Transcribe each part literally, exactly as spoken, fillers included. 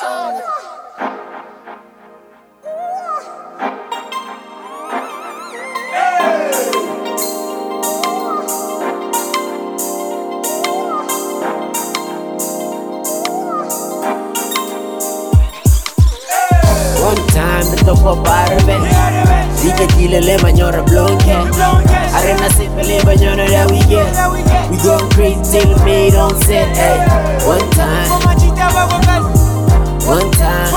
One time the top of Arabic. Dike kile le manyora blonke. Arena sipele banyona that we get. We going crazy till made on set. Ay. One time. One time.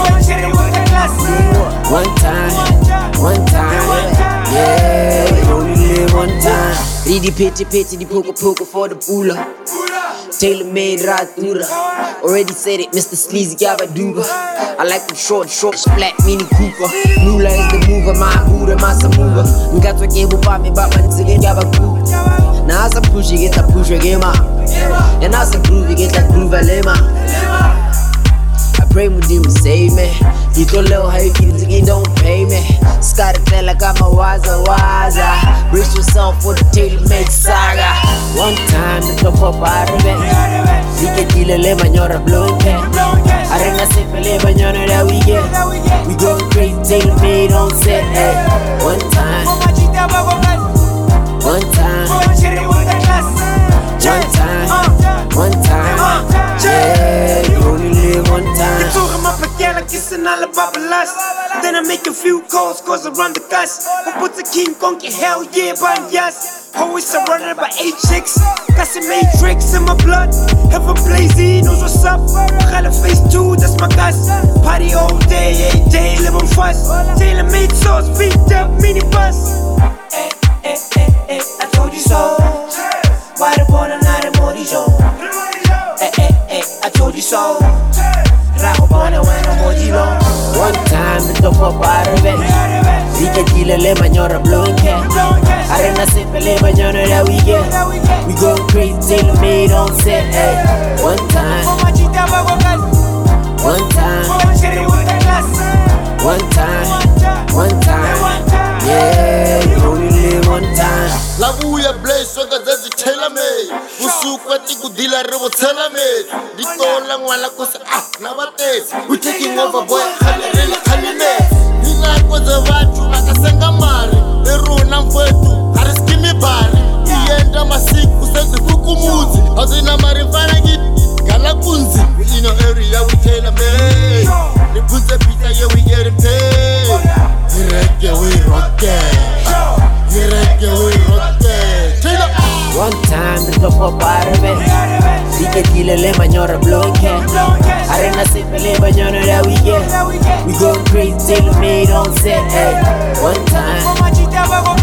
One time. One time. Yeah, we only live one time. Ridi piti piti di puka puka for the bula. Tailor-made ratura. Already said it, Mister Sleazy Gabaduba. I like them short, short, splat, Mini Cooper. Nula is the mover, my Buddha, my Samuga. Ngatwa kebu pa me ba man sige Gabaku. Na asa push, get a push, game up. And asa groove, get a groove, lema. I pray Mudimu save me. You don't know how you keep it, don't pay me. Started feel like I'm a waza waza. Brace yourself for the tailor-made saga. One time the top of Arabic. Dike kile le manyora blonke. Arena sipele banyona that we get. We going crazy tailor-made on set. Ay. One time. One time. One time. One time. Yeah, you only live one time. You told him up again, like kissing all about the lust. Then I make a few calls, cause I run the gas. Who puts a king conky, hell yeah, but yes. Always surrounded by eight chicks. Got some matrix in my blood. Heaven blazing, knows what's up. Gala face two, that's my gas. Party all day, eight day, living fast. Tailor-made sauce, feet up, minibus. Eh, eh, eh, eh, I told you so. Why the born and not a Modi show? Eh, eh, eh, I told you so. Rap on it when I'm Modi low. One time the top of Arabic. Dike kile le manyora blonke. Arena sipele banyona that we get. We going crazy tailor-made on set. Ay. One time. One time. One time. One time. Yeah, you only live one time. Labuya blaze soka zazi tailor-made. Usuku tiku dila rebo tailor-made. Ditola ngwala kusa ah na batesi. We taking over boy khalele khalele. Nina kwaza watu akasenga mari. Eruna mfwetu hariskimi bari. Iyenda masiku sezi kukumuzi. Hazina marifana git gala kunzi. We in our area we tailor-made. The kunze pita yeah we getting paid. Ireke we rock it. One time the top of Arabic. Dike kile le manyora blonke. Arena sipele banyona that we get. We going crazy tailor-made on set. Ay. One time.